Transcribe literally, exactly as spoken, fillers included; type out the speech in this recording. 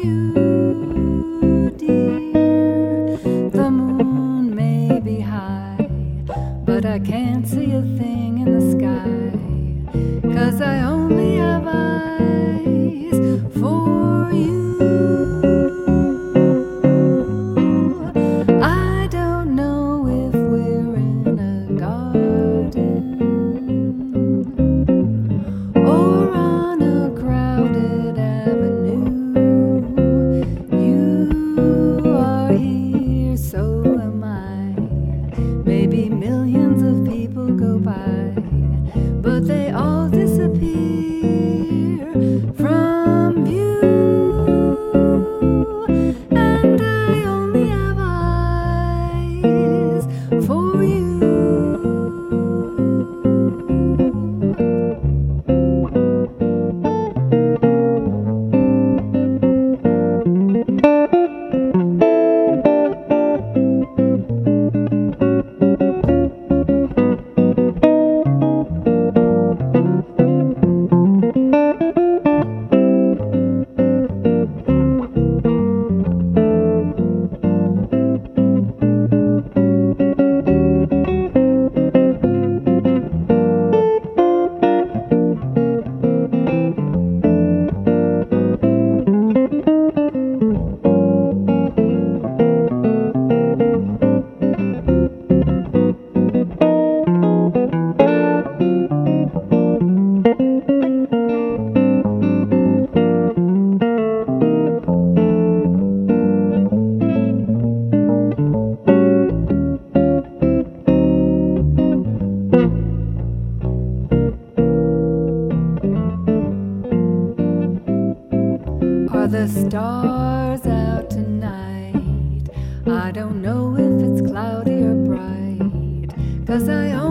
you, dear. The moon may be high, but I can't see a thing in the sky, 'cause I only have eyes for you. I don't know if we're in a garden or on a crowded avenue. You are here, so am I. Maybe millions of people go by, but they all disappear from view. And I only have eyes for you. Are the stars out tonight? I don't know if it's cloudy or bright, 'cause I